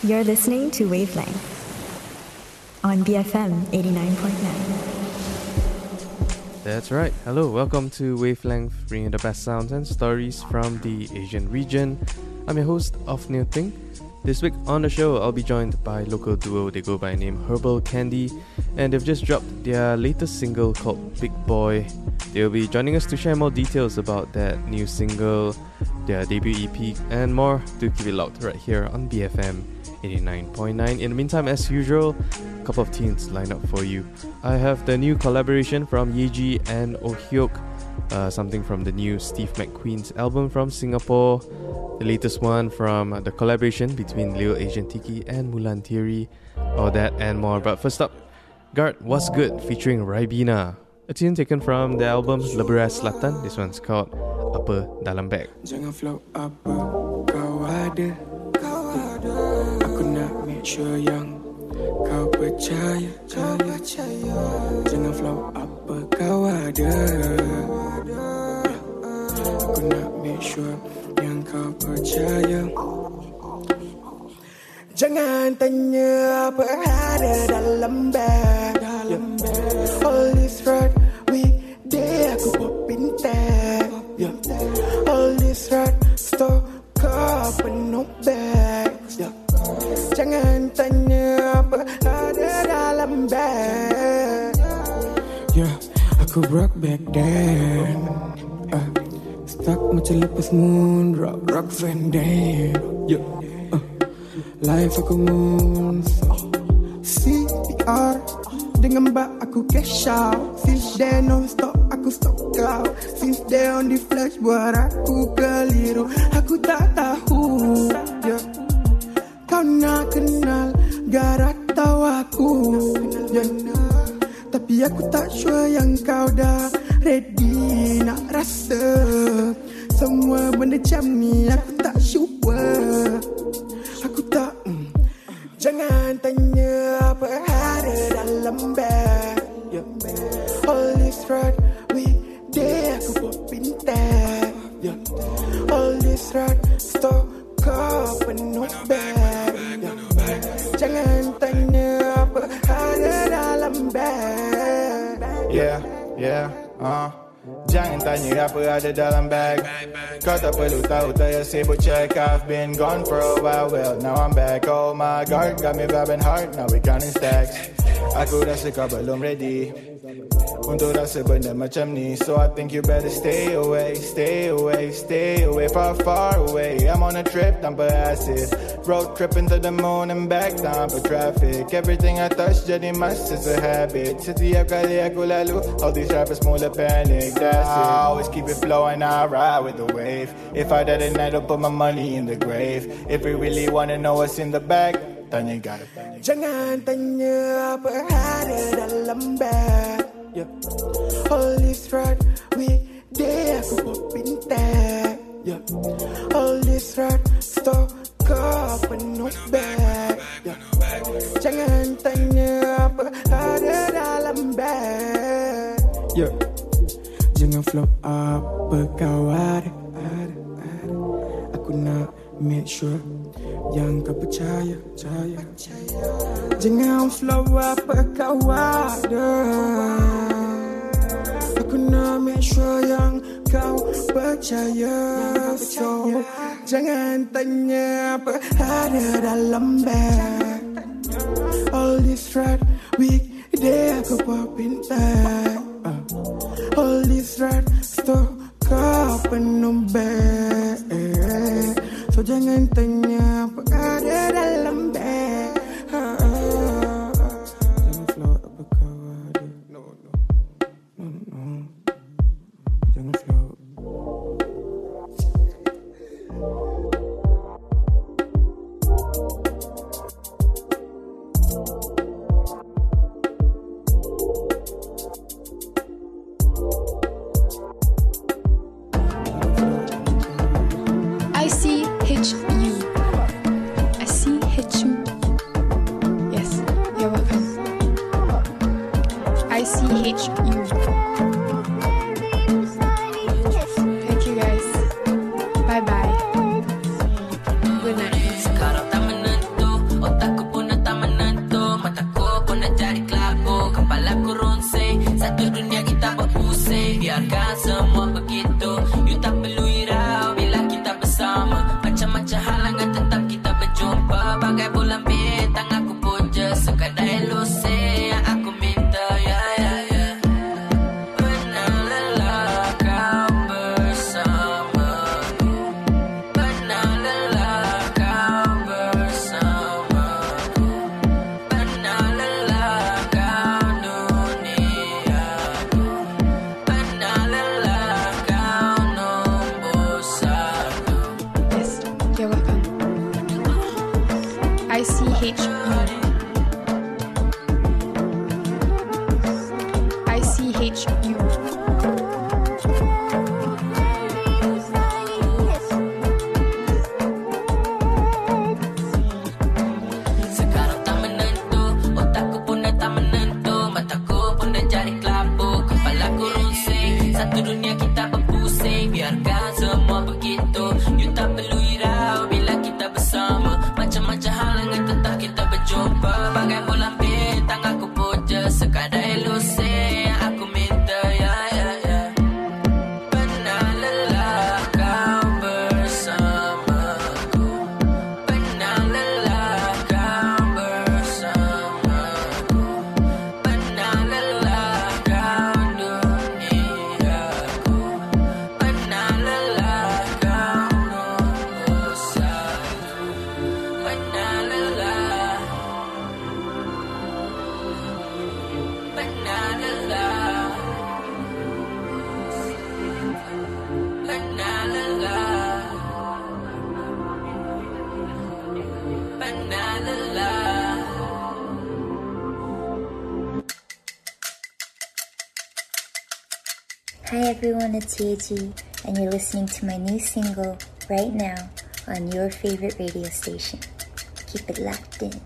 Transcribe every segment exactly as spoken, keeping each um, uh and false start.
You're listening to Wavelength on B F M eighty-nine point nine. That's right. Hello, welcome to Wavelength, bringing the best sounds and stories from the Asian region. I'm your host, Ofnil Ting. This week on the show, I'll be joined by local duo. They go by name Herbal Candy, and they've just dropped their latest single called Big Boy. They'll be joining us to share more details about that new single, their debut E P, and more. Do keep it locked right here on B F M eighty-nine point nine. In the meantime, as usual, a couple of tunes lined up for you. I have the new collaboration from Yeji and Oh Hyuk, uh, something from the new Steve McQueen's album from Singapore, the latest one from the collaboration between Lil Asian Tiki and Mulan Thierry, all that and more. But first up, Guard What's Good featuring Ribena, a tune taken from the album Leberas Selatan. This one's called Apa Dalam Bag. Jangan flow apa kau ada, aku nak make sure yang kau percaya, kau percaya. Jangan flow apa kau ada, aku nak make sure yang kau percaya. Jangan tanya apa ada dalam bag, dalam bag. All this right weekday aku popping tag, yeah. All this right stock kau penuh bags, yeah. Jangan tanya apa ada dalam bag, yeah. Aku rock back then, uh, stuck macam lepas moon rock, rock Van Damme, yeah. uh, Life aku moon so C P R dengan bak aku cash out. Since there non stop aku stock out. Since there on the flash buat aku keliru. Aku tak tahu, yeah. Kau nak kenal gara tahu aku, yeah. Tapi aku tak sure yang kau dah ready nak rasa semua benda macam ni. Aku tak sure, aku tak mm. Jangan tanya apa ada dalam bag, yeah. All this right weekday aku popping tag, yeah. All this right stock kau penuh bag, yeah. Jangan tanya apa ada dalam bag, yeah, yeah, uh. Jangan tanya apa ada dalam bag. Kau tak perlu tahu, tak payah sibuk check. I've been gone for a while, well now I'm back. Oh my God, got me vibing hard, now we counting stacks. Aku rasa kau belum ready untuk rasa benda macam ni. So I think you better stay away, stay away, stay away, far far away. I'm on a trip tanpa acid, road tripping to the moon and back tanpa traffic. Everything I touch jadi mas, it's a habit. Setiap kali aku lalu, all these rappers mula panic. That's it, I always keep it flowing, I ride with the wave. If I die tonight, I'll put my money in the grave. If we really wanna know what's in the bag, tanya God. Jangan tanya apa ada dalam bag, yeah. All this right weekday aku popping tag, yeah. All this right stock kau penuh bag, yeah. Jangan tanya apa ada dalam bag, yeah. Jangan flow apa kau ada, ada, ada. Aku nak make sure yang kau percaya, percaya. Jangan flow apa kau ada, aku nak make sure yang kau percaya. So jangan tanya apa ada dalam bag. All this right weekday aku popping tag, uh. All this right stock kau penuh bag, so jangan tanya apa ada dalam bag, uh, uh. Jangan flow apa kau ada, no no no no, jangan flow. I C H U I C H U. I C H U. Hi everyone, it's Yeji, and you're listening to my new single, Right Now, on your favorite radio station. Keep it locked in.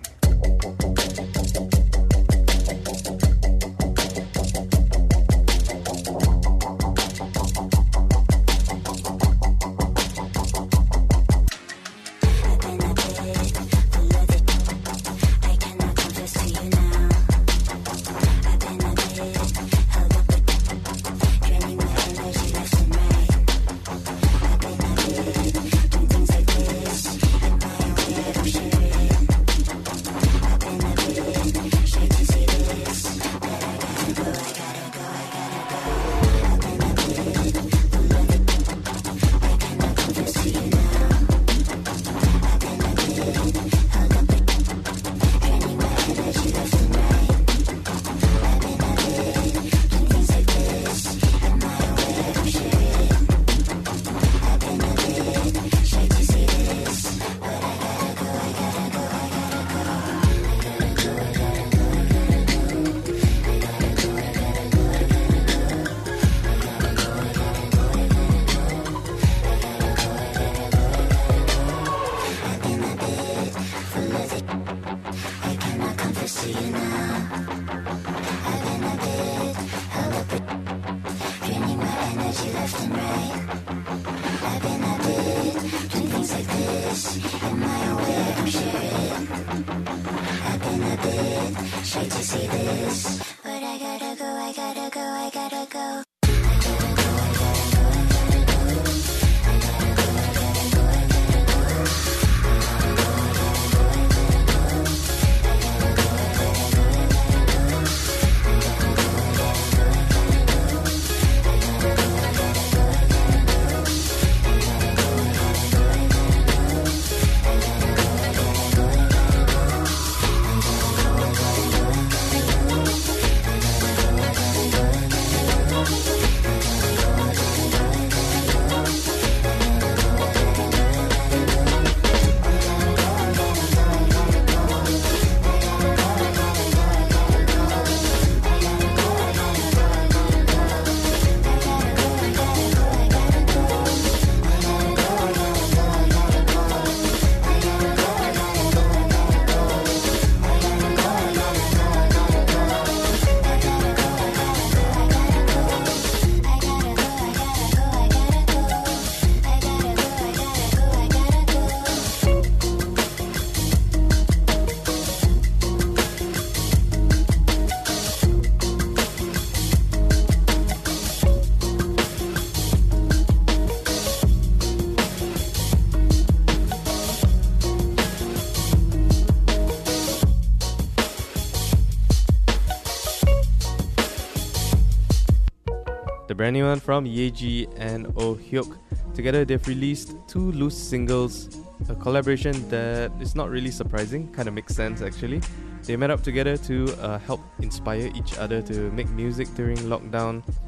The brand new one from Yeji and Oh Hyuk. Together they've released two loose singles, a collaboration that is not really surprising, kind of makes sense actually. They met up together to uh, help inspire each other to make music during lockdown.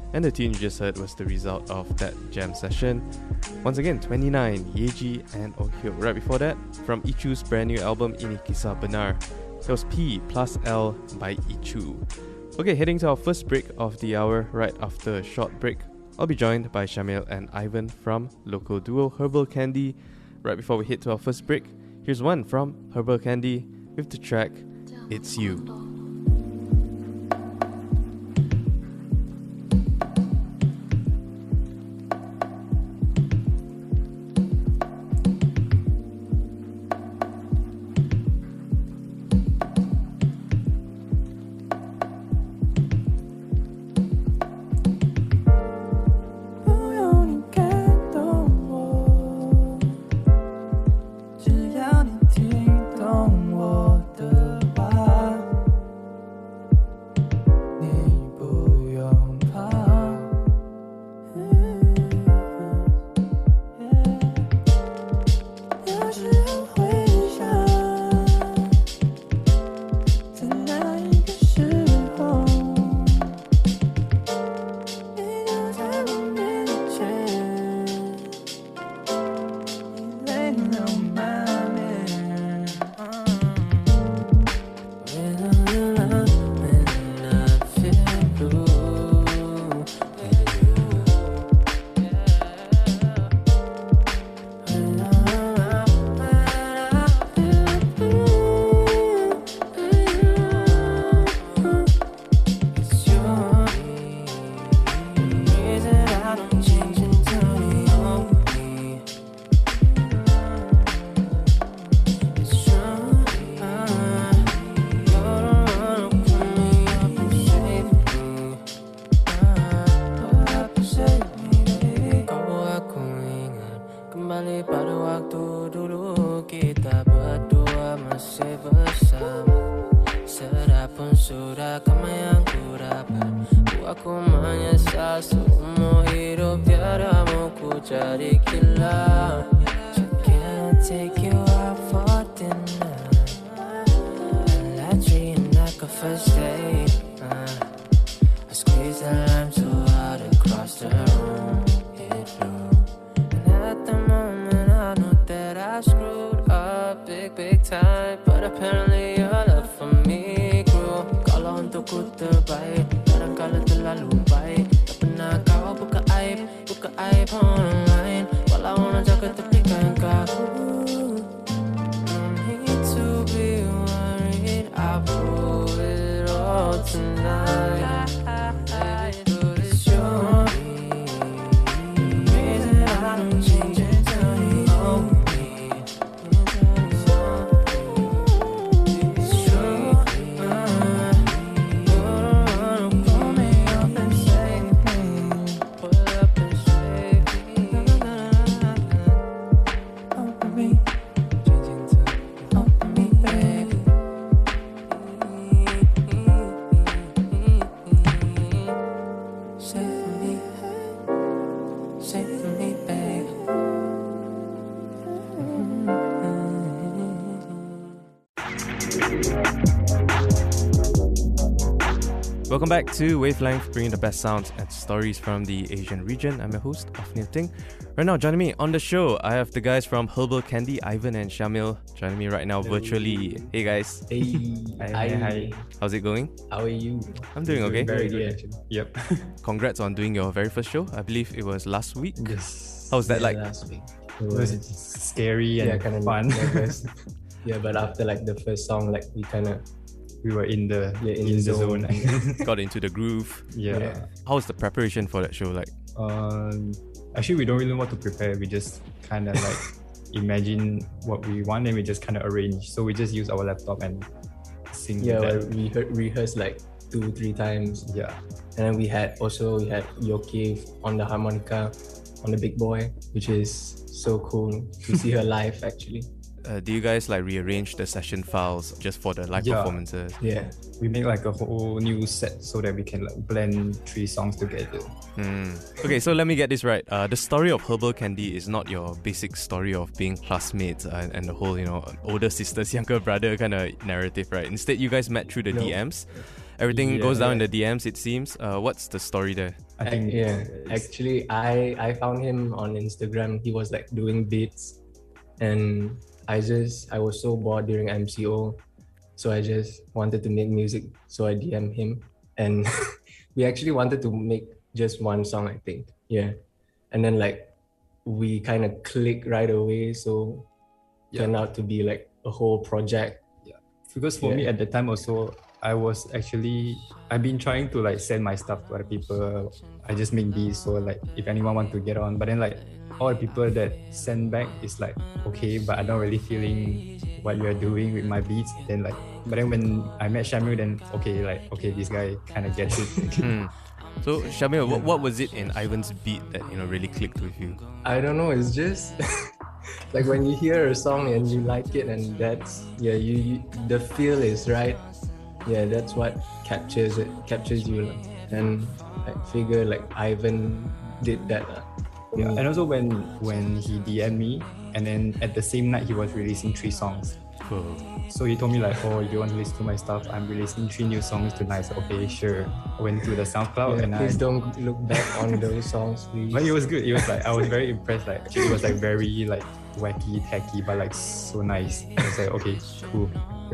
and the tune you just heard was the result of that jam session. Once again, twenty-nine, Yeji and Ohyuk. Right before that, from Ichu's brand new album Ini Kisah Benar, that was P plus L by Ichu. Okay, heading to our first break of the hour. Right after a short break, I'll be joined by Shamil and Ivan from local duo Herbal Candy. Right before we hit to our first break, here's one from Herbal Candy with the track It's You. Welcome back to Wavelength, bringing the best sounds and stories from the Asian region. I'm your host, Afnil Ting. Right now, joining me on the show, I have the guys from Herbal Candy, Ivan and Shamil, joining me right now Hello. virtually. Hey guys. Hey. Hi, hi, hi. How's it going? How are you? I'm doing okay. Very good, actually. Yep. Congrats on doing your very first show. I believe it was last week. Yes. How was that yeah, like? Last week. It was, it was scary and yeah, kind of fun. Yeah, but after like the first song, like we kind of we were in the yeah, in, in the the zone. zone. Got into the groove. Yeah. yeah. How was the preparation for that show like? Um, actually, we don't really know what to prepare. We just kind of like imagine what we want and we just kind of arrange. So we just use our laptop and sing. Yeah, well, that. we he- rehearsed like two, three times. Yeah. And then we had also we had Yoki on the harmonica, on the big boy, which is so cool to see her live actually. Uh, do you guys like rearrange the session files just for the live Yeah. performances? Yeah. We make like a whole new set so that we can like blend three songs together. Hmm. Okay, so let me get this right. Uh, the story of Herbal Candy is not your basic story of being classmates and, and the whole, you know, older sisters, younger brother kind of narrative, right? Instead, you guys met through the No. D Ms. everything Yeah, goes down in yeah. the D Ms, it seems. Uh, what's the story there? I think yeah, it's- actually, I I found him on Instagram. He was like doing beats, and I just I was so bored during M C O, so I just wanted to make music. So I D M him, and we actually wanted to make just one song, I think. Yeah, and then like we kind of clicked right away. So Yeah. turned out to be like a whole project. because for me Yeah. at the time also, I was actually I've been trying to like send my stuff to other people. I just make these, so like if anyone want to get on, but then like all the people that send back is like okay, but I don't really feeling what you're doing with my beats. Then like, but then when I met Shamil, then okay, like okay, this guy kind of gets it. Hmm. So Shamil, what, what was it in Ivan's beat that you know really clicked with you? I don't know. It's just like when you hear a song and you like it, and that's yeah, you, you the feel is right. Yeah, that's what captures it, captures you, lah. And I figure like Ivan did that. lah. Yeah, and also when when he D M'd me, and then at the same night he was releasing three songs. Cool. So he told me like, oh, you want to listen to my stuff? I'm releasing three new songs tonight. So okay, sure. I went to the SoundCloud Yeah, and I. please don't look back on those songs, please. But it was good. It was like I was very impressed. Like actually, it was like very like wacky, tacky, but like so nice. I was like, okay, cool.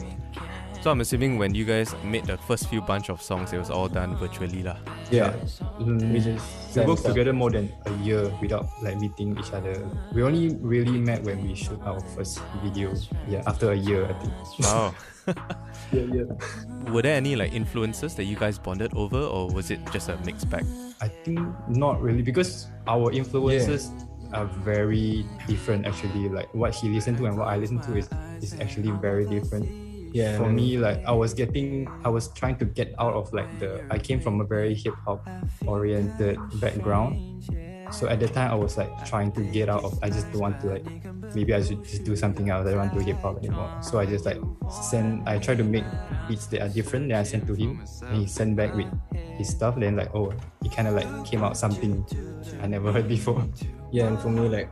So I'm assuming when you guys made the first few bunch of songs, it was all done virtually lah. yeah, Mm, we just we send worked stuff. together more than a year without like meeting each other. We only really met when we shoot our first video. Yeah, after a year, I think. Wow. Yeah, yeah. Were there any like influences that you guys bonded over, or was it just a mixed bag? I think not really, because our influences are very different actually. Like what he listened to and what I listen to is, is actually very different. Yeah, For and me, like I was getting, I was trying to get out of like the, I came from a very hip hop oriented background. So at the time I was like trying to get out of, I just don't want to like, maybe I should just do something else. I don't want to do hip hop anymore. So I just like send, I try to make beats that are different. Then I sent to him and he sent back with his stuff. Then like, oh, it kind of like came out something I never heard before. Yeah, and for me, like,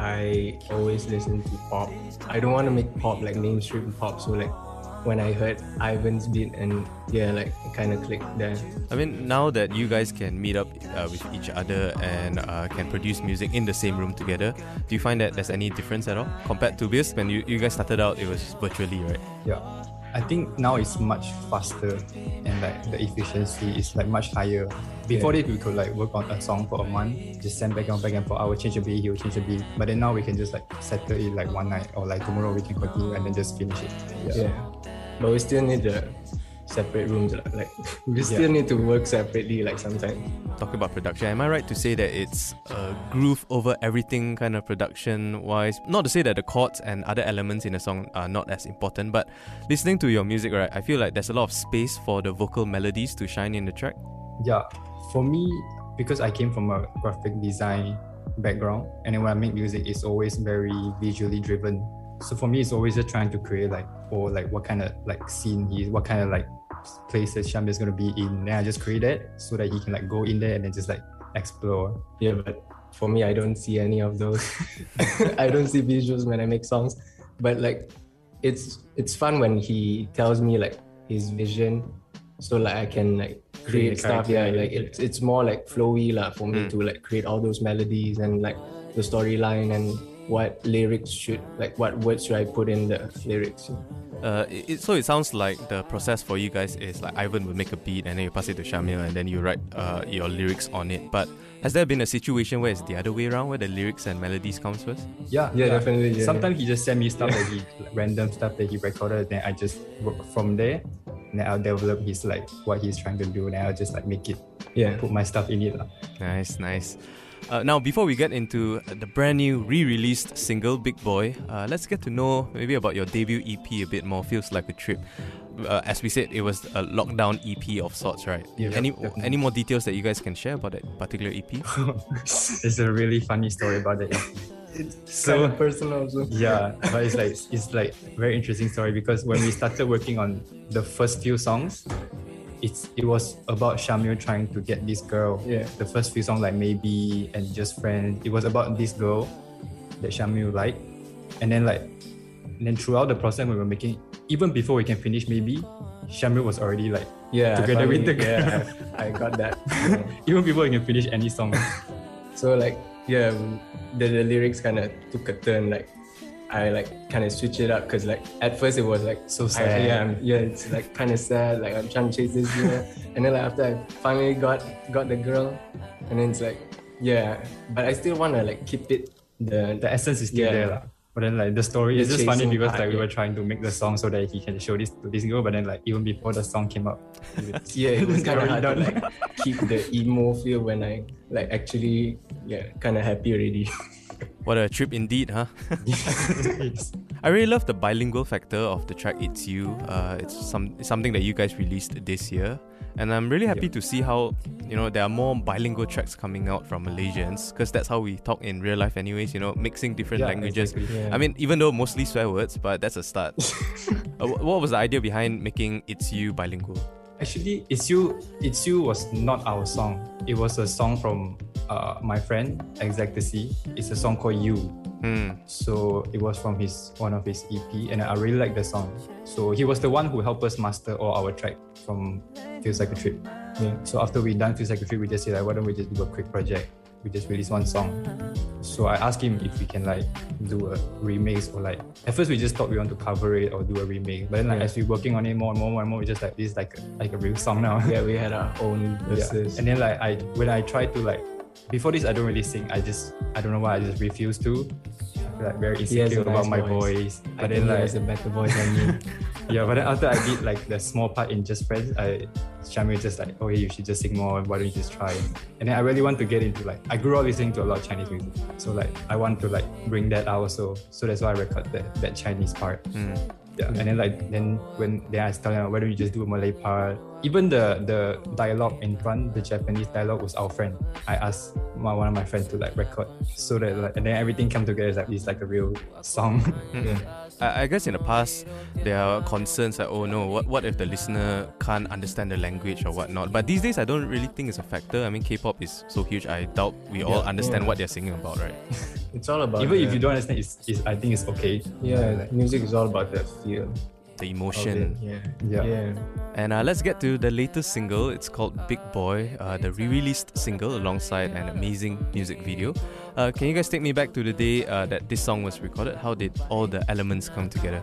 I always listen to pop. I don't want to make pop like mainstream pop. So like, when I heard Ivan's beat, and yeah, like it kind of clicked there. I mean, now that you guys can meet up uh, with each other and uh, can produce music in the same room together, do you find that there's any difference at all compared to this? When you, you guys started out, it was virtually, right? Yeah, I think now it's much faster and like the efficiency is like much higher. Before Yeah. it, we could like work on a song for a month, just send back and back and forth. I will change a beat, he will change a beat. But then now we can just like settle it like one night, or like tomorrow we can continue and then just finish it. Yeah, but we still need the separate rooms. lah. Like we still Yeah. need to work separately. Like sometimes. Talking about production, am I right to say that it's a groove over everything kind of production wise? Not to say that the chords and other elements in a song are not as important, but listening to your music, right, I feel like there's a lot of space for the vocal melodies to shine in the track. Yeah, for me, because I came from a graphic design background, and then when I make music, it's always very visually driven. So for me, it's always just trying to create like, or like what kind of like scene he is, what kind of like places Shamil is gonna be in. Then I just create that so that he can like go in there and then just like explore. Yeah, but for me, I don't see any of those. I don't see visuals when I make songs. But like, it's it's fun when he tells me like his vision, so like I can like create Create a stuff. Yeah, character. like it's it's more like flowy lah for me Mm. to like create all those melodies and like the storyline and what lyrics should like what words should I put in the lyrics. Uh, it, it- so it sounds like the process for you guys is like Ivan will make a beat and then you pass it to Shamil and then you write uh, your lyrics on it. But has there been a situation where it's the other way around, where the lyrics and melodies comes first? Yeah, Yeah, definitely, yeah. Sometimes he just send me stuff that he like, random stuff that he recorded, then I just work from there. And then I'll develop his like what he's trying to do, and I'll just like make it, Yeah. put my stuff in it lah. Nice, nice. Uh, now, before we get into the brand new re-released single, Big Boy, uh, let's get to know maybe about your debut E P a bit more. Feels like a trip. Uh, as we said, it was a lockdown E P of sorts, right? Yeah, any definitely. any more details that you guys can share about that particular E P? It's a really funny story about that. It's So- kind of personal also. Yeah, but it's like it's like very interesting story, because when we started working on the first few songs, it's it was about Shamil trying to get this girl. Yeah. The first few songs like Maybe and Just Friends, it was about this girl that Shamil liked, and then like and then throughout the process when we were making even before we can finish, maybe Shamil was already like Yeah, together with the girl. Yeah, I, I got that. Yeah. Even before we can finish any song. So like yeah, the, the lyrics kind of took a turn. Like I like kind of switch it up because like at first it was like So I, sad. yeah, I'm- yeah, it's like kind of sad. Like I'm trying to chase this girl, and then like after I finally got got the girl, and then it's like yeah, but I still wanna like keep it the The essence is still Yeah. there lah. But then like the story The is just funny chasing because part, like we yeah. were trying to make the song so that he can show this to this girl, but then like even before the song came up, yeah, it was kind of already hard to done. like keep the emo feel when I like actually yeah kind of happy already. What a trip indeed, huh? Yes. I really love the bilingual factor of the track It's You. Uh, it's some it's something that you guys released this year. And I'm really happy Yep. to see how, you know, there are more bilingual tracks coming out from Malaysians, because that's how we talk in real life anyways, you know, mixing different Yeah, languages. exactly. Yeah. I mean, even though mostly swear words, but that's a start. uh, wh- what was the idea behind making It's You bilingual? Actually, It's You, It's You was not our song. It was a song from uh, my friend, Exactasy. It's a song called You. Hmm. So it was from his one of his E P, and I really like the song. So he was the one who helped us master all our track from Feels Like a Trip. Yeah. So after we done Feels Like a Trip, we just said like, why don't we just do a quick project? We just release one song. So I asked him if we can like do a remix or like at first we just thought we want to cover it or do a remix. But then like Yeah. as we working on it more and more, more and more, we just like this is like a, like a real song now. Yeah, we had our own Yeah. verses. And then like I when I try to like before this I don't really sing. I just I don't know why I just refuse to. I feel like very He has insecure a about nice my voice. voice. I But think then he like has a better voice than me. yeah, but then after I did like the small part in Just Friends, I Shamil just like, oh hey, you should just sing more, why don't you just try? And then I really want to get into like I grew up listening to a lot of Chinese music. So like I want to like bring that out also. So that's why I record that, that Chinese part. Hmm. Yeah. And then like then when then I tell them why don't you just do a Malay part? Even the the dialogue in front, the Japanese dialogue was our friend. I asked my, one of my friends to like record so that like and then everything come together. It's like it's like a real song. Mm-mm. I, I guess in the past there are concerns like, oh no, what what if the listener can't understand the language or whatnot? But these days I don't really think it's a factor. I mean, K-pop is so huge. I doubt we all Yeah. understand Yeah. what they're singing about, right? It's all about Even the, if you don't understand, it's, it's I think it's okay. Yeah, Like, music is all about the feel. The of emotion. it. Yeah. Yeah. Yeah. And uh, let's get to the latest single. It's called Big Boy, uh, the re-released single alongside an amazing music video. Uh, can you guys take me back to the day uh, that this song was recorded? How did all the elements come together?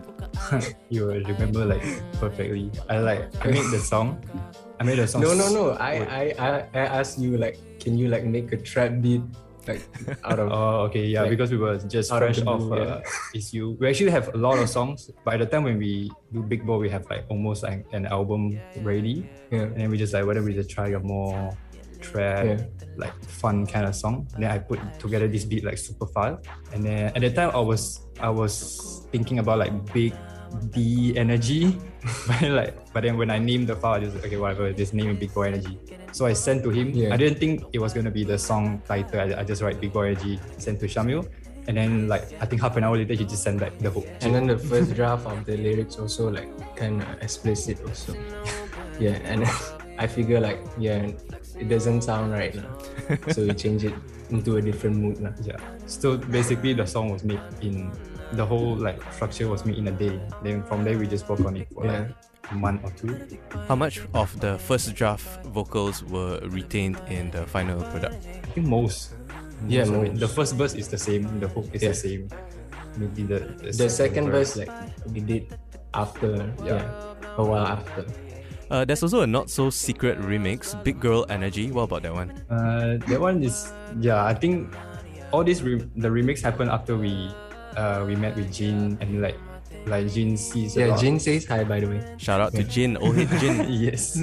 You will remember like perfectly. I like I made the song. I made the song. No, no, no. s- I, Wait. I, I, I asked you like, can you like make a trap beat like out of? Oh, okay, yeah, like, because we were just out of fresh the off blue, uh, It's You. We actually have a lot of songs. By the time when we do Big Boy, we have like almost like an album ready. yeah. And then we just like, why don't we just try a more trap, Yeah. like fun kind of song. And then I put together this beat like super fast. And then at the time I was I was thinking about like big D energy. but then, like but then when I named the file, I just okay whatever, just name it Big Boy Energy. So I sent to him. Yeah. I didn't think it was gonna be the song title. I, I just write Big Boy Energy, sent to Shamil. And then like I think half an hour later he just sent back the hook. And then the first draft of the lyrics also like kind of explicit also. Yeah, and then I figure like yeah, it doesn't sound right now, so we change it into a different mood now. Yeah. So basically the song was made in the whole like structure was made in a day. Then from there we just work on it for Yeah. like a month or two. How much of the first draft vocals were retained in the final product? I think most. Yeah, most of it. most. The first verse is the same, the hook is Yeah. the same. Maybe the the, The second verse like we did after Yeah. yeah, a while after. Uh, there's also a not so secret remix, Big Girl Energy. What about that one? Uh, that one is yeah. I think all this re- the remix happened after we uh we met with Jin and like like Jin sees a Yeah, lot. Jin says hi by the way. Shout out to Jin, old hit Jin. Yes.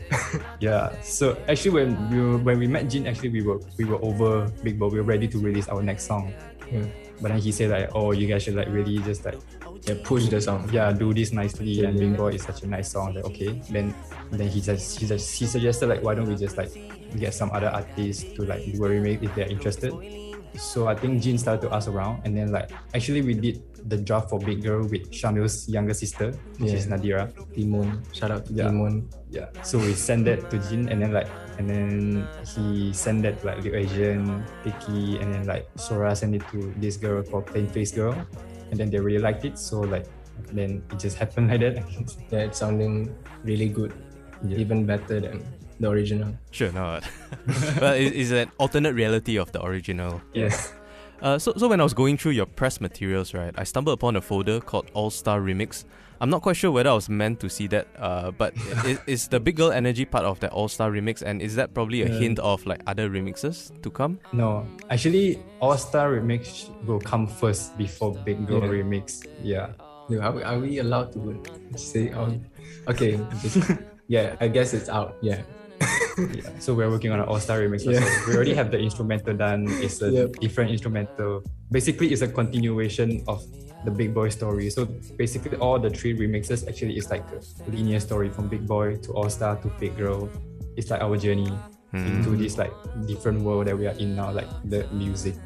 Yeah. So actually, when we were, when we met Jin, actually we were we were over Big Boy. We were ready to release our next song. Yeah, But then he said like, oh, you guys should like really just like yeah push the song. yeah do this nicely. Yeah, And yeah. Big Boy is such a nice song. Like okay. Then then he just he just he suggested like why don't we just like get some other artists to like do a remake if they're interested. So I think Jin started to ask around, and then like actually we did the draft for Big Girl with Shamil's younger sister, which Yeah. is Nadira. Timon, shout out to Yeah. Timon. Yeah. So we sent that to Jin, and then like and then he sent that to like Liu Asian, Vicky, and then like Sora sent it to this girl called Plain Face Girl, and then they really liked it. So like then it just happened like that. Yeah, it's sounding really good, Yeah. even better than the original. Sure, no. Well, it- it's an alternate reality of the original. Yes. Uh, so, so when I was going through your press materials, right, I stumbled upon a folder called All Star Remix. I'm not quite sure whether I was meant to see that, uh, but is, is the Big Girl Energy part of that All Star Remix, and is that probably a Uh, hint of like other remixes to come? No, actually, All Star Remix will come first before Big Girl Yeah. Remix. Yeah. Dude, Are we, are we allowed to say on? Okay, just, yeah, I guess it's out. Yeah. Yeah. So we're working on an all-star remix. Yeah. Also. We already have the instrumental done. It's a Yep. different instrumental. Basically, it's a continuation of the Big Boy story. So basically, all the three remixes actually is like a linear story from Big Boy to All Star to Big Girl. It's like our journey Hmm. into this like different world that we are in now, like the music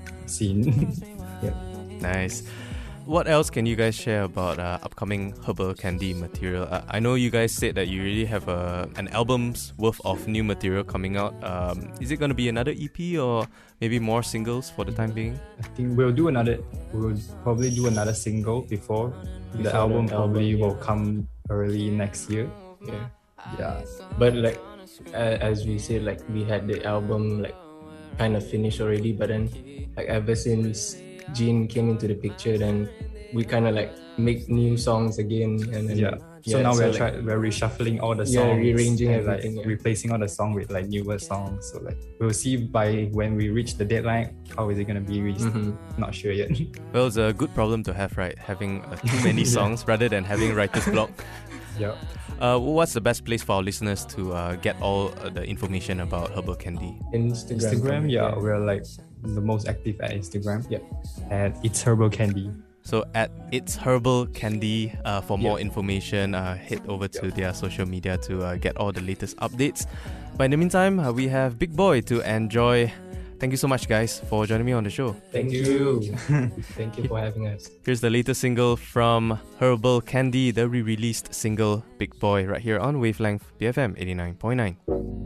scene. Yeah. Nice. What else can you guys share about uh, upcoming Herbal Candy material? Uh, I know you guys said that you really have a, an album's worth of new material coming out. Um, is it going to be another E P or maybe more singles for the time being? I think we'll do another. We'll probably do another single before, Before the album. the Probably album, will yeah. come early next year. Yeah. Yeah. But like, uh, as we said, like we had the album like kind of finished already, but then like ever since Jean came into the picture, then we kind of like make new songs again, and then, Yeah. So yeah, now we're like, try, we're reshuffling all the songs, Yeah, rearranging and, like, everything, yeah. replacing all the song with like newer songs. So like we'll see by when we reach the deadline how is it gonna be. We're Mhm. not sure yet. Well, it's a good problem to have, right? Having uh, too many songs rather than having writer's block. Yeah. Uh, what's the best place for our listeners to uh, get all uh, the information about Herbal Candy? Instagram. Instagram, yeah, we're like the most active at Instagram. Yep. And it's Herbal Candy. So at It's Herbal Candy, uh, for more Yeah. information, uh, head over to their social media to uh, get all the latest updates. But in the meantime, uh, we have Big Boy to enjoy. Thank you so much, guys, for joining me on the show. Thank you. Thank you for having us. Here's the latest single from Herbal Candy, the re-released single Big Boy, right here on Wavelength B F M eighty-nine point nine.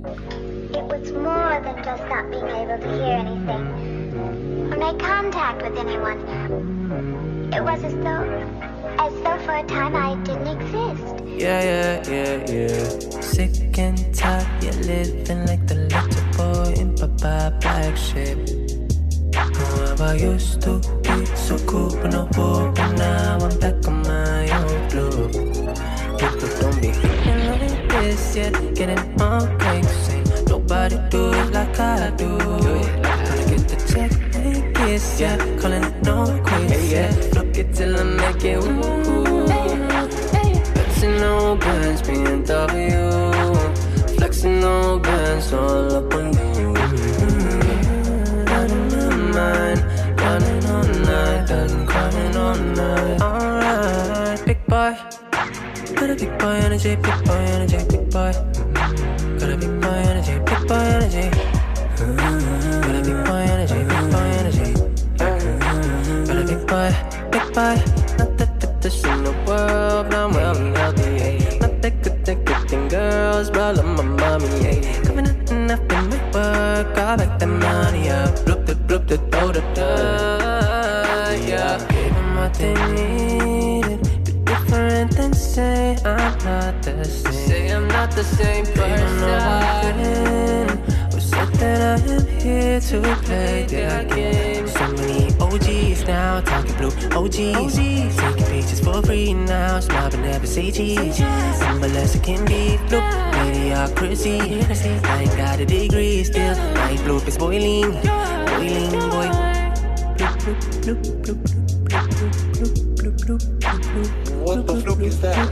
It was more than just not being able to hear anything or make contact with anyone. It was as though, as though for a time I didn't exist. Yeah, yeah, yeah, yeah. Sick and tired, you're living like the little boy in Papa Black ship. Oh, I used to be so cool with no war, but now I'm back on my own blue. People don't be feeling like this yet, getting all crazy. Nobody do it like I do. Gonna get the check, make kiss, yeah. Calling it no quiz, yeah. Look it till I make it, ooh. Flexing no bands, B M W. Flexing no bands, all up on you. Mm-hmm. Out of my mind, running all night, done crying all night. Alright, big boy. Got a big boy energy, big boy energy, big boy. Got a big boy energy, big boy energy. Got a big boy energy, big boy energy. Got a big boy, big boy. Not the fittest in the world, but I'm well and healthy. Not that good, that good thing, girls, but I'm my mommy. Coming out and after my work, I'll back the money up. Bloop the bloop the throw the dirt, yeah. Give them what they needed. Be different than say I'm not the same. Say I'm not the same person. Who said that I am here to play their game? So many O Gs now, talking blue O Gs. Taking pictures for free now, smile but never say cheese. Unless it can be blue, mediocrity. I ain't got a degree still, my bloop is boiling, boiling boy. Bloop, bloop, bloop, bloop, bloop, bloop, bloop, bloop, bloop. What the fuck is that?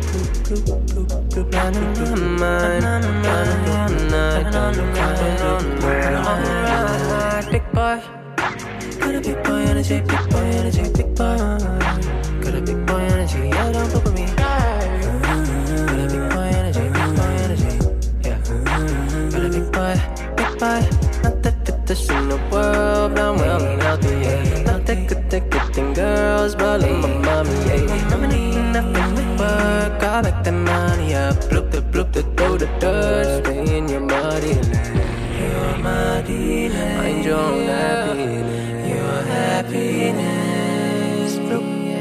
Big boy, got a big boy energy, big boy energy, big boy. Got a big boy energy, yeah, don't fuck with me. Got a big boy energy, big boy energy, yeah. Got a big boy, big boy. Not the fittest in the world, but I'm well and healthy, yeah. Not that good, that good thing, girls, but I'm my mommy, yeah. I'm eating up in my work, I'll back the money up. Bloop the bloop the throw the dirt, stay in your body. You're my dealer, mind your own happiness. Your happiness, bloop.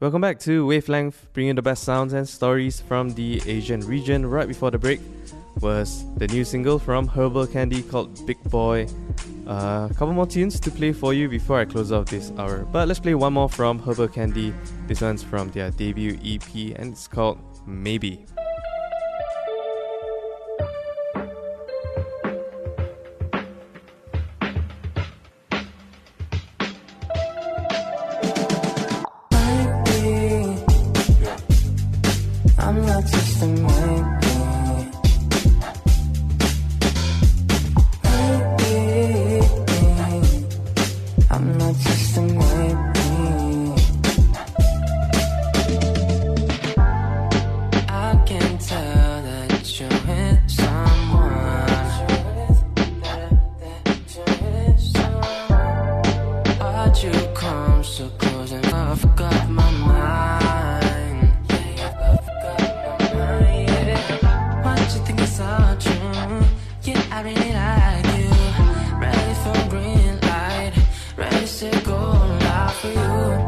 Welcome back to Wavelength, bringing the best sounds and stories from the Asian region. Right before the break was the new single from Herbal Candy called Big Boy. Uh, a couple more tunes to play for you before I close off this hour. But let's play one more from Herbal Candy. This one's from their debut E P and it's called Maybe. I'm not just a maybe. Maybe I'm not just a maybe. I can tell that you're with someone. Why'd you come so close and I forgot my mind? So true, yeah, I really like you. Ready for a green light, ready to go live for you.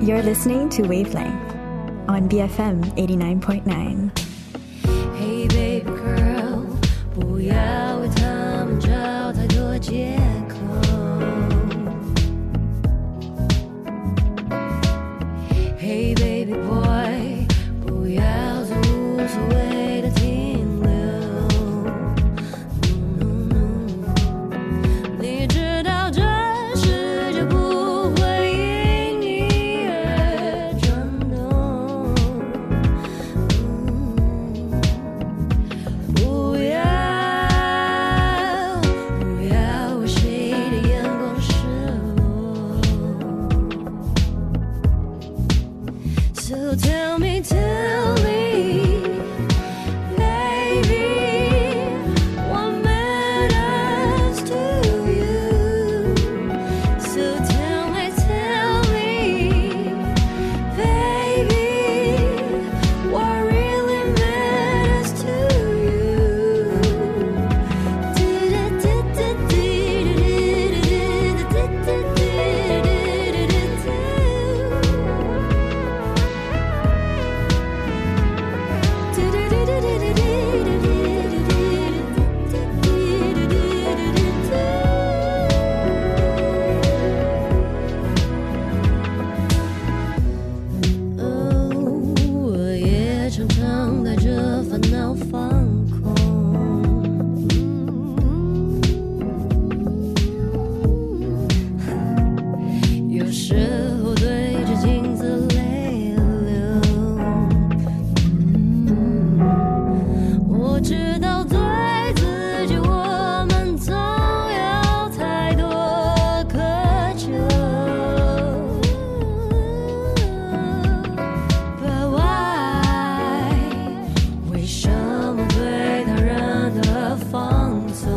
You're listening to Wavelength on B F M eighty-nine point nine. Hey baby girl, 不要为他们找太多借口。Hey baby boy, 不要做无所谓的停留。你知道这世界不会因你而转动。不要不要为谁的眼光失落。So tell me, tell me, baby, what matters to you? So tell me, tell me, baby, what really matters to you?我也常常带着烦恼放空，有时候对着镜子泪流。我知道对自己我们总有太多渴求。But why？ 为什么对他人的放纵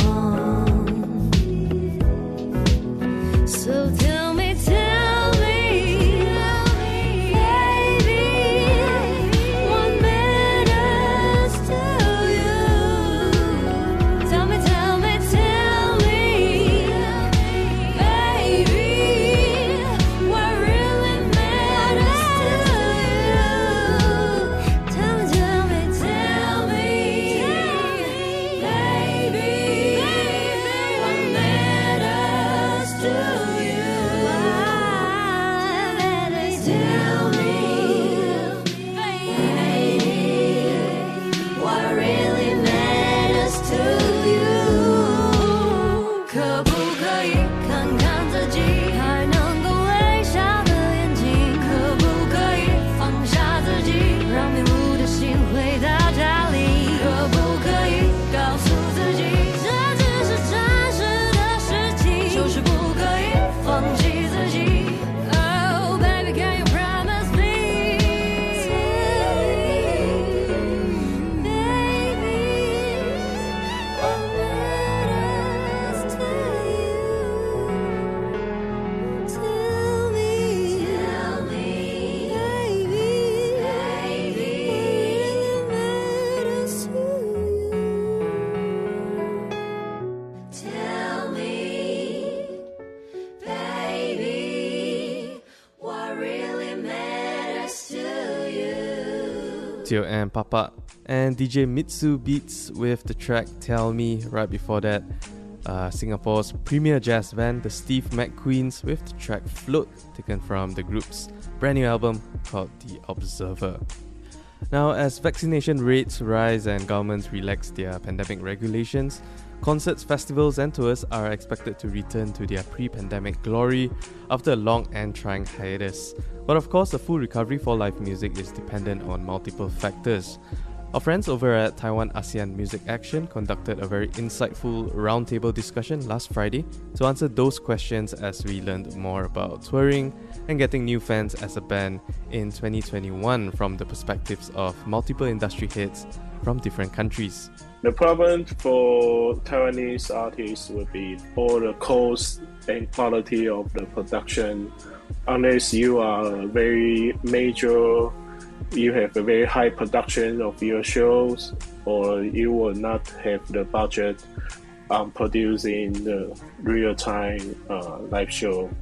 ？So tell me, tell me, baby, what matters to you? Tell me, tell me, tell me, baby, what really matters to you? Tell me, tell me, tell me, baby, what matters to you? Tell me, baby, what really matters to you? 可不可以看看自己还能够微笑的眼睛？可不可以放下自己，让迷路的心回到家里？可不可以告诉自己，这只是暂时的事情，就是不可以放弃自己。Oh baby, can you promise me? Baby, what matters to you? Tell me, tell me, baby, baby, what matters to you? Tell me, baby, what really matters to you? Teo and Papa and D J Mitsu Beats with the track Tell Me. Right before that, uh, Singapore's premier jazz band, the Steve McQueens, with the track Float, taken from the group's brand new album called The Observer. Now, as vaccination rates rise and governments relax their pandemic regulations, concerts, festivals, and tours are expected to return to their pre-pandemic glory after a long and trying hiatus. But of course, a full recovery for live music is dependent on multiple factors. Our friends over at Taiwan ASEAN Music Action conducted a very insightful roundtable discussion last Friday to answer those questions as we learned more about touring and getting new fans as a band in twenty twenty-one from the perspectives of multiple industry heads from different countries. The problem for Taiwanese artists would be all the cost and quality of the production. Unless you are a very major, you have a very high production of your shows, or you will not have the budget um, producing the real-time uh, live show.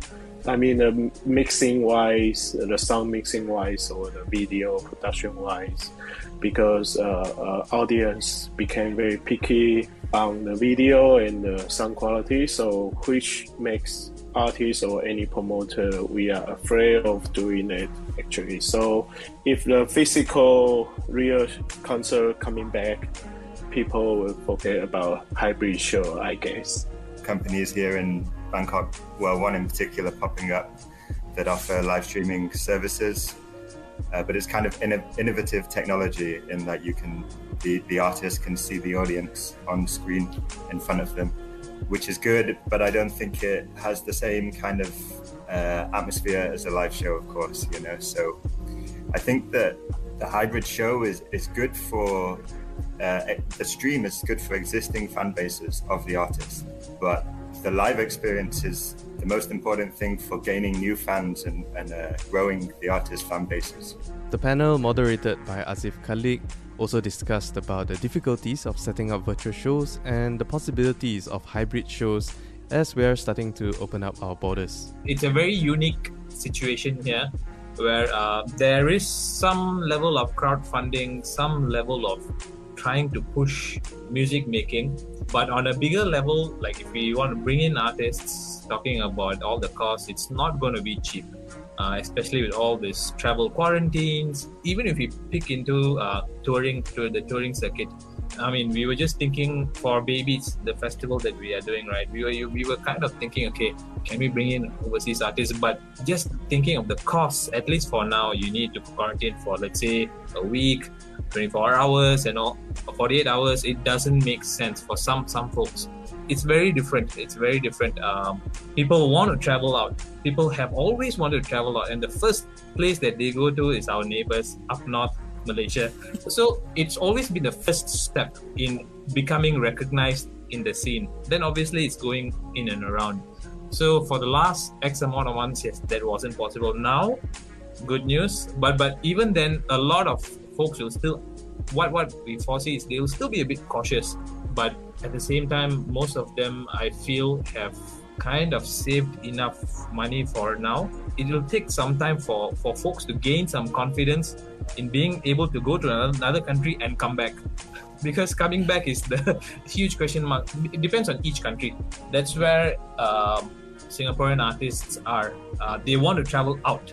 I mean, the mixing wise, the sound mixing wise, or the video production wise, because uh, uh, audience became very picky on the video and the sound quality. So, which makes artists or any promoter, we are afraid of doing it actually. So, if the physical real concert coming back, people will forget about hybrid show, I guess. Companies here in Bangkok, well, one in particular popping up that offer live streaming services, uh, but it's kind of inno- innovative technology in that you can, the, the artist can see the audience on screen in front of them, which is good, but I don't think it has the same kind of uh, atmosphere as a live show, of course, you know. So I think that the hybrid show is, is good for, uh, the stream is good for existing fan bases of the artist, but the live experience is the most important thing for gaining new fans and, and uh, growing the artist fan bases. The panel, moderated by Azif Khalik, also discussed about the difficulties of setting up virtual shows and the possibilities of hybrid shows as we are starting to open up our borders. It's a very unique situation here where uh, there is some level of crowdfunding, some level of trying to push music making, but on a bigger level, like if we want to bring in artists, talking about all the costs, it's not going to be cheap, uh, especially with all these travel quarantines. Even if we pick into uh, touring, to the touring circuit, I mean, we were just thinking for Babies, the festival that we are doing, right? We were we were kind of thinking, okay, can we bring in overseas artists? But just thinking of the costs, at least for now, you need to quarantine for, let's say, a week, twenty-four hours and all, forty-eight hours. It doesn't make sense for some some folks. It's very different. It's very different. Um, people want to travel out. People have always wanted to travel out, and the first place that they go to is our neighbors up north, Malaysia. So it's always been the first step in becoming recognized in the scene. Then obviously it's going in and around. So for the last X amount of months, yes, that wasn't possible. Now, good news. But but even then, a lot of folks will still, what what we foresee is they will still be a bit cautious. But at the same time, most of them, I feel, have kind of saved enough money for now. It will take some time for, for folks to gain some confidence in being able to go to another country and come back. Because coming back is the huge question mark. It depends on each country. That's where um, Singaporean artists are. Uh, they want to travel out.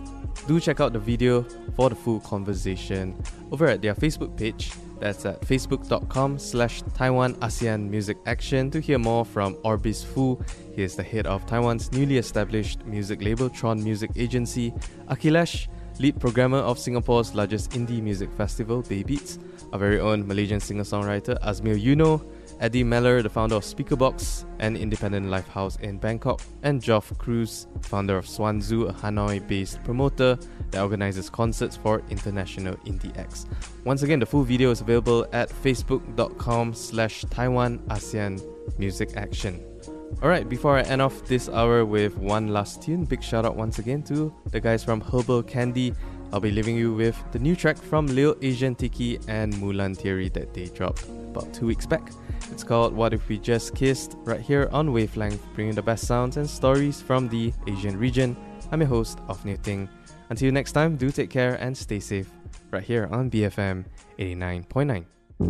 Do check out the video for the full conversation over at their Facebook page. That's at facebook.com slash Taiwan ASEAN Music Action to hear more from Orbis Fu. He is the head of Taiwan's newly established music label Tron Music Agency, Akhilesh, lead programmer of Singapore's largest indie music festival, Baybeats, our very own Malaysian singer-songwriter Azmil Yuno, Eddie Meller, the founder of Speakerbox, an independent live house in Bangkok, and Geoff Cruz, founder of Swan Zoo, a Hanoi-based promoter that organizes concerts for International Indie Acts. Once again, the full video is available at facebook.com slash Taiwan ASEAN Music Action. Alright, before I end off this hour with one last tune, big shout out once again to the guys from Herbal Candy. I'll be leaving you with the new track from Lil Asian Tiki and Mulan Thierry that they dropped about two weeks back. It's called What If We Just Kissed, right here on Wavelength, bringing the best sounds and stories from the Asian region. I'm your host, Of New Thing. Until next time, do take care and stay safe, right here on B F M eighty-nine point nine.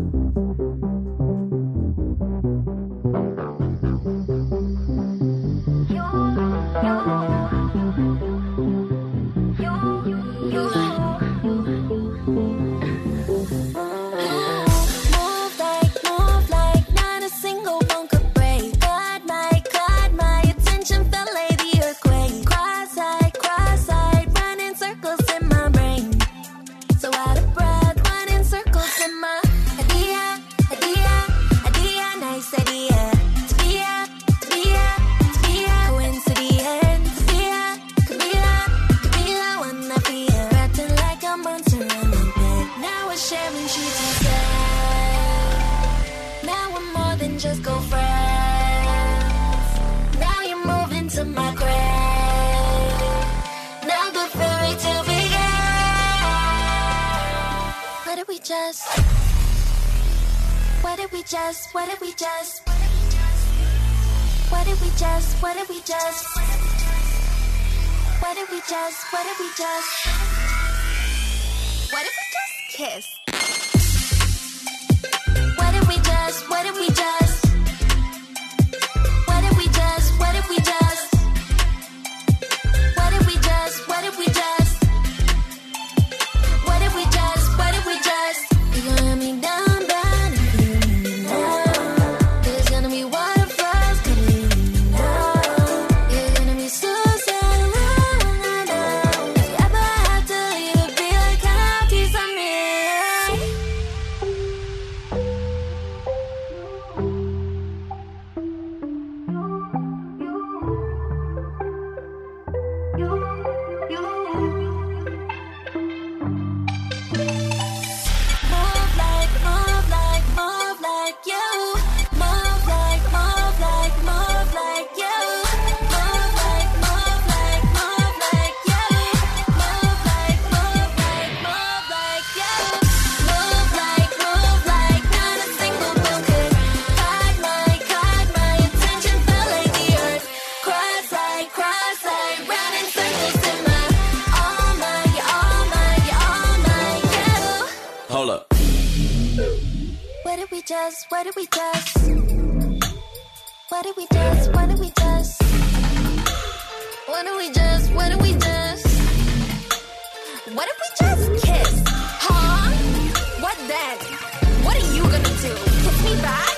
What did we just, what did we just, what did we just, what did we just, What if we just, what if we just, what if we just kiss? What if we just, what if we just, what if we just, what if we just, what if we just, what if we just, what if we just, what if we just, you gon' let me down, down, if you let me down. There's gonna be waterfalls coming down. You're gonna be so sad when I know. If you ever have to leave, it'll be like a piece of me. Move like, move like, move like you. Move like, move like, move like you. Move like, move like, move like you. Move like, move like, move like you. Move like, move like, not a single one could hide my, hide my attention. Felt like the earth cross like, cross like, round in circles in my, all my, all my, all my, you. Hold up. What did we just, what did we just, what did we just, what did we just, what did we just, what did we just, what if we just kiss? Huh? What then? What are you gonna do? Kiss me back?